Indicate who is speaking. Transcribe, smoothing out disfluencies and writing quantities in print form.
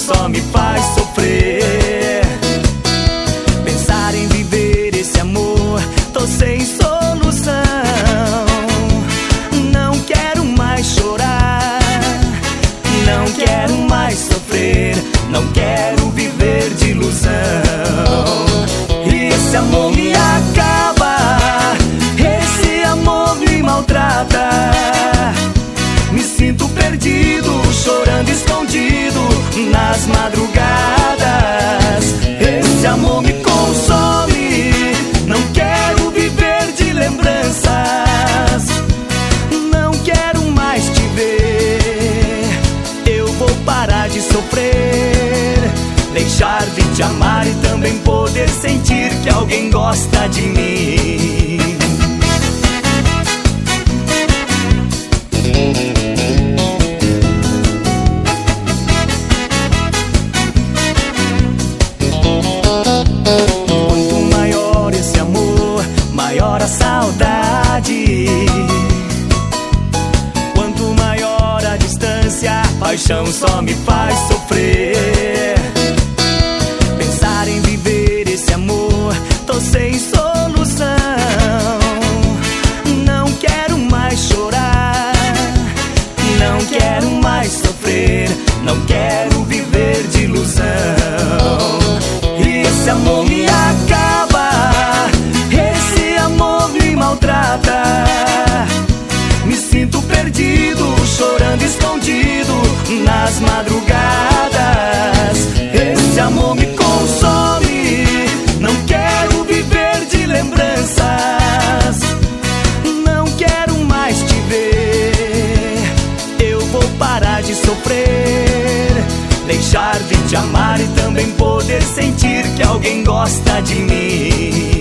Speaker 1: só me faz sofrer. Pensar em viver esse amor, tô sem solução. Não quero mais chorar, não quero mais sofrer, não quero viver de ilusão. Esse amor me acaba, esse amor me maltrata. Me sinto perdido, chorando escondido nas madrugadas. Esse amor me consome, não quero viver de lembranças. Não quero mais te ver, eu vou parar de sofrer. Deixar de te amar e também poder sentir que alguém gosta de mim. Quanto maior esse amor, maior a saudade. Quanto maior a distância, paixão só me faz sofrer. Pensar em viver esse amor, tô sem solução. Não quero mais chorar, não quero mais sofrer, não quero viver de ilusão. Esse amor me acaba, esse amor me maltrata. Me sinto perdido, chorando escondido nas madrugadas. Esse amor me consome, não quero viver de lembranças. Não quero mais te ver, eu vou parar de sofrer. Deixar de te amar e também poder sentir que alguém gosta de mim.